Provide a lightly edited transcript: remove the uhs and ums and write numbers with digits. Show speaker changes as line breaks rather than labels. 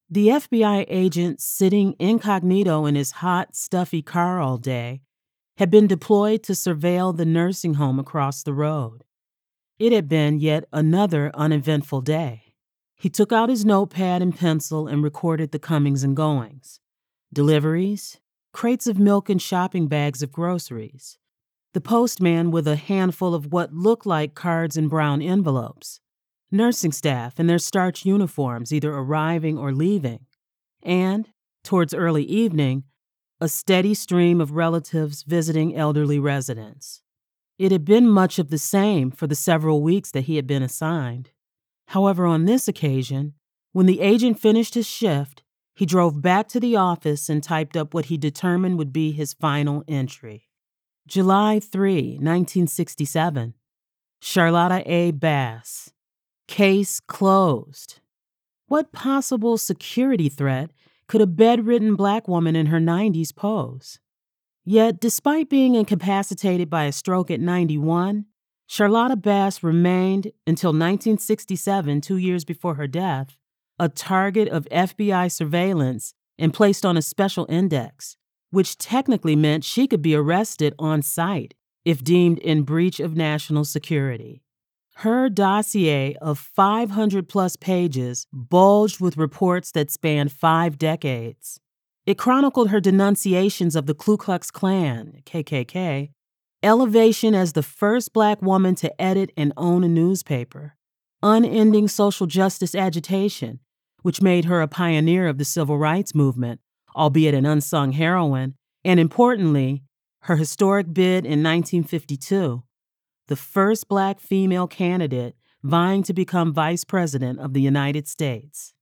The FBI agent sitting incognito in his hot, stuffy car all day had been deployed to surveil the nursing home across the road. It had been yet another uneventful day. He took out his notepad and pencil and recorded the comings and goings. Deliveries, crates of milk and shopping bags of groceries. The postman with a handful of what looked like cards in brown envelopes. Nursing staff in their starched uniforms either arriving or leaving. And, towards early evening, a steady stream of relatives visiting elderly residents. It had been much of the same for the several weeks that he had been assigned. However, on this occasion, when the agent finished his shift, he drove back to the office and typed up what he determined would be his final entry. July 3, 1967. Charlotta A. Bass. Case closed. What possible security threat could a bedridden Black woman in her 90s pose? Yet, despite being incapacitated by a stroke at 91, Charlotta Bass remained, until 1967, 2 years before her death, a target of FBI surveillance and placed on a special index, which technically meant she could be arrested on sight if deemed in breach of national security. Her dossier of 500-plus pages bulged with reports that spanned 5 decades. It chronicled her denunciations of the Ku Klux Klan, KKK, elevation as the first Black woman to edit and own a newspaper, unending social justice agitation, which made her a pioneer of the civil rights movement, albeit an unsung heroine, and importantly, her historic bid in 1952, the first Black female candidate vying to become Vice President of the United States.